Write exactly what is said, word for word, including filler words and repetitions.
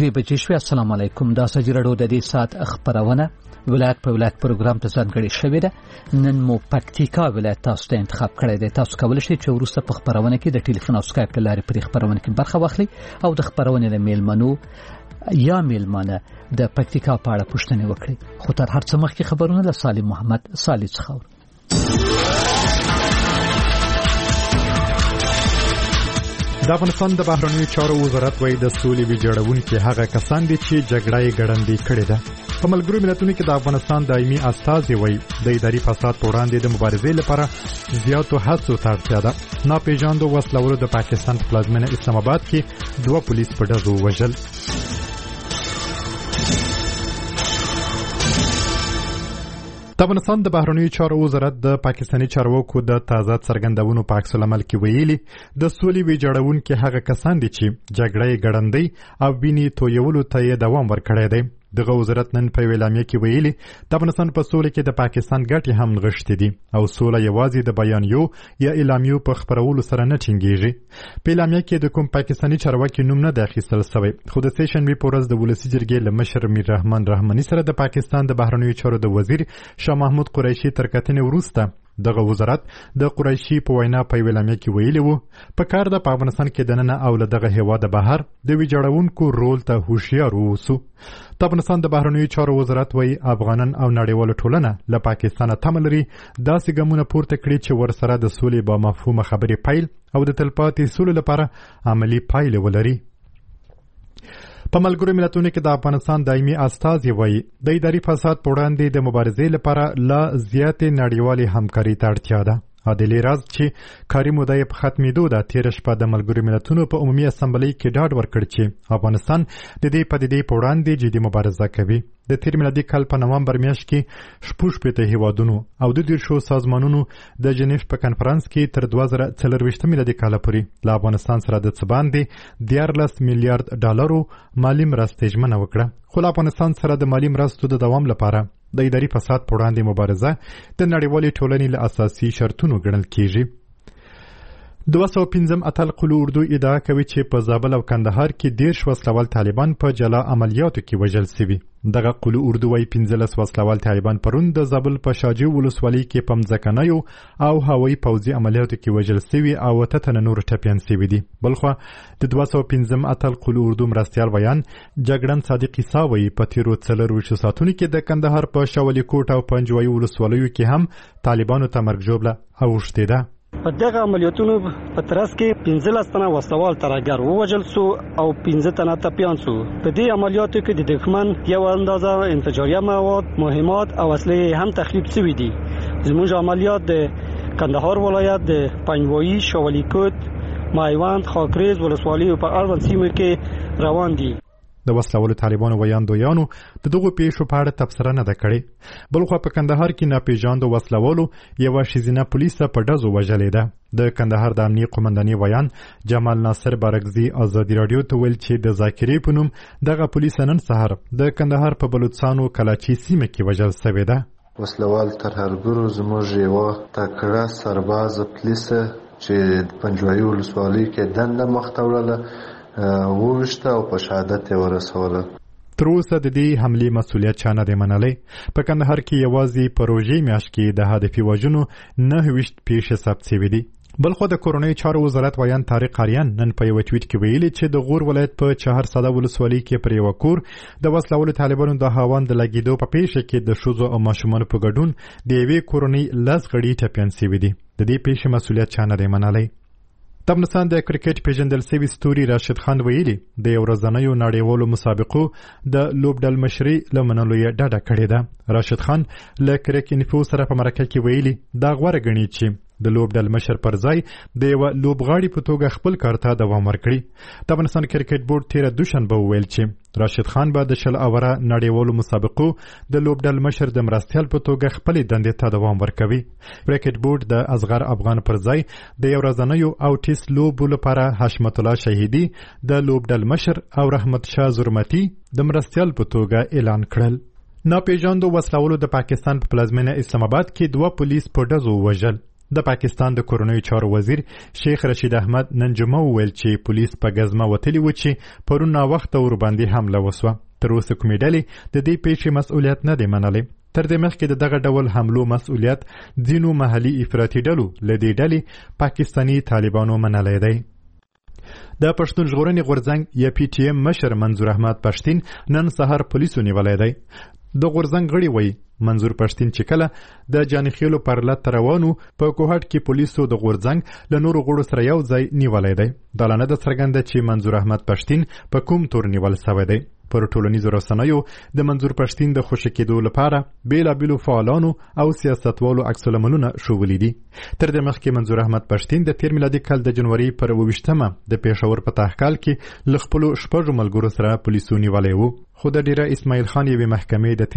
دوی بجې شوې. السلام علیکم. دا سجی رادیو د دې سات خبرونه ولایت په ولایت پروګرام ته ځانګړې شوې ده. نن مو پکتیکا ولایت تاسو ته انتخاب کړی دی. تاسو کولی شئ چې وروسته په خبرونه کې د ټلیفون او سکایپ له لارې په خبرونه کې برخه واخلئ او د خبرونې د میلمنو یا میلمانه د پکتیکا په اړه پوښتنې وکړي. خو تر هر څه مخکې خبرونه له سالم محمد صالح څخه. د افغانستان د بهرنیو چارو وزارت وايي د سولې ویجاړونکي هغه کسان دي چې جګړه یې ګړندۍ کړې ده. په ملګرو ملتونو کې د افغانستان دایمي استازي وايي د اداري فساد په وړاندې د مبارزې لپاره زیاتو هڅو ته اړتیا ده. ناپېژاندو وسلوالو د پاکستان په پلازمینه اسلام آباد کې دوه پولیس په ډزو ووژل. د افغانستان د بهرنیو چارو وزارت د پاکستاني چارواکو د تازه څرګندونو په عکس العمل کې ویلي د سولې ویجاړونکي هغه کسان دي چې جګړه یې ګړندۍ او وینې تویولو ته یې دوام ورکړی دی. دغه وزارت نن په اعلامیه کې ویلي د افغانستان په سولې کې د پاکستان ګټې هم نغښتې دي او سوله یوازې د بیانیو یا اعلامیو په خبرولو سره نه ټینګېږي. په اعلامیه کې د کوم پاکستاني چارواکي نوم نه دی اخیستل شوی، خو د سه شنبې په ورځ د ولسي جرګې له مشر میر رحمان رحماني سره د پاکستان د بهرنیو چارو د وزیر شاه محمود قریشي تر کتنې وروسته دغه وزارت د قریشي په وینا په اعلامیه کې ویلي وو په کار د افغانستان کې دننه او له دغه هیواده بهر د ویجاړونکو رول ته هوښیار اوسو. د افغانستان د بهرنیو چارو وزارت وايي افغانان او نړیواله ټولنه له پاکستانه تمه لري داسې ګامونه پورته کړي چې ورسره د سولې با مفهومه خبرې پیل او د تلپاتې سولې لپاره عملی پایلې ولري. په ملګرو ملتونو کې د افغانستان دایمي استازي وايي د اداري فساد په وړاندې د مبارزې لپاره لا زیاتې نړیوالې همکاري ته اړتیا ده. عادلي راز چې کاري موده یې په ختمېدو ده تېره شپه د ملګرو ملتونو په عمومي اسمبلۍ کې ډاډ ورکړ چې افغانستان د دې پدیدې په وړاندې جدي مبارزه کوي. د تېر میلادي کال په نومبر میاشت کې شپږ شپېته هیوادونو او د دېرشو سازمانونو د جنیف په کنفرانس کې تر دوه زره څلرویشت میلادي کاله پورې له افغانستان سره د څه باندې دیارلس میلیارډ ډالرو مالي مرستې ژمنه وکړه. خو له افغانستان سره د مالي مرستو د دوام لپاره د اداري فساد په وړاندې مبارزه د نړیوالې ټولنې له اساسي شرطونو ګڼل کیږي. دوه سوه پنځم اتل قلو اردو ادعا کوي چې په زابل او کندهار کې دېرش وسلوال طالبان په جلا عملیاتو کې وژل سوي. دغه قلو اردو وايي پنځلس وسلوال طالبان پرون د زابل په شاجو ولسوالۍ کې په مځکنیو او هوایي پوځي عملیاتو کې وژل سوي او اته تنه نور ټپیان سوي دي. بلخوا د دوه سوه پنځم اتل قلو اردو مرستیال ویان جګړن صادق عیسی وايي په تیرو څلرویشتو ساعتونو کې د کندهار په شاولي کوټ او پنجوایي ولسوالیو کې هم طالبانو ته مرګ ژوبله اوښتې ده. په دغه عملیاتونو په ترڅ کې پنځلس تنه وسلوال ترهګر ووژل سو او پنځه تنه ټپیان سو. په دې عملیاتو کې د دښمن یو اندازه انفجاریه مواد، مهمات او اسلحې هم تخریب شوي دي. زموږ عملیات د کندهار ولایت د پنجوایي، شاولي کوټ، مایوند، خاکریز ولسوالیو په اړوند سیمو کې روان دي. د وسلوالو طالبانو ویاندویانو د دغو پیښو په اړه تبصره نه ده کړې. بلخوا په کندهار کې ناپېژاندو وسلوالو یوه ښځینه پولیسه په ډزو وژلې ده. د کندهار د امنیې قومندانې ویان جمال ناصر بارکزي ازادي راډیو ته ویل چې د ذاکرې په نوم دغه پولیسه نن سهار د کندهار په بلوڅانو کلاچي سیمه کې وژل سوې ده. وسلوال ترهګرو زموږ یوه تکړه سربازه پولیسه چې پنجوایي ولسوالۍ کې دنده مخته وړله وویشته او په شهادت یې ورسوله. تر اوسه د دې حملې مسؤلیت چا نه دی منلی. په کندهار کې یوازې په روژې میاشت کې د هدفي وژنو نهه ویشت پیښې ثبت شوي دي. بلخو د کورنیو چارو وزارت ویان طارق اریان نن په یو ټویټ کې ویلي چې د غور ولایت په چهار ساده ولسوالۍ کې پر یو کور د وسلوالو طالبانو د هاوند د لګیدو په پیښه کې د ښځو او ماشومانو په ګډون د یوې کورنۍ لس غړي ټپیان شوي دي. د دې پیښې مسؤلیت چا نه دی منلی. د افغانستان د کرکټ پیژندل شوي ستوري راشد خان ویلي د یو ورځنیو نړیوالو مسابقو د لوبډل مشري له منلو یې ډډه کړې ده. راشد خان له کرک انفو سره په مرکه کې ویلي دا غوره ګڼي چې د لوبډل مشر پر ځای د یو لوبغاړي په توګه خپل کار ته دوام ورکړي. د افغانستان کرکټ بورډ تیره دوشنبه وویل چې راشد خان به د شل اوره نړیوالو مسابقو د لوبډل مشر د مرستیال په توګه خپلې دندې ته دوام ورکوي. کرکټ بورډ د اصغر افغان پر ځای د یو ورځنیو او ټیسټ لوبو لپاره حشمت الله شهیدي د لوبډل مشر او رحمت شاه زرمتي د مرستیال په توګه اعلان کړل. ناپېژاندو وسلوالو د پاکستان په پلازمینه اسلام آباد کې دوه پولیس په ډزو وژل. د پاکستان د کورنیو چارو وزیر شیخ رشید احمد نن جمعه وویل چې پولیس په غزمه وتلی و چې پرون ناوخته ور باندې حمله وسوه. تر اوسه کومې ډلې د دې پیښې مسؤلیت نه دی منلی. تر دې مخکې د دغه ډول حملو مسؤلیت ځینو محلي افراطي ډلو له دې ډلې پاکستاني طالبانو منلی دی. د پښتون ژغورنې غورځنګ یا پی ټی ایم مشر منظور احمد پښتین نن سهار پولیسو نیولی دی. د غورځنګ غړي وایي منظور پښتین چې کله د جانخیلو پر لټ روانو په کوهټ کې پولیسو د غورځنګ له نورو غړو سره یو ځای نیولی دی. دا لا نه ده څرګنده چې منظور احمد پښتین په کوم تور نیول سوی دی. پر ټولنیزو رسنیو د منظور پښتین د خوشي کېدو لپاره بیلابیلو فعالانو او سیاستوالو عکس العملونه ښودلي دي. تر دې مخکې منظور احمد پښتین د تیر میلادي کال د جنوري پر اوویشتمه د پېښور په تحقال کې له خپلو شپږو ملګرو سره پولیسو نیولی و، خو د ډیره اسماعیل خان یوې محکمې د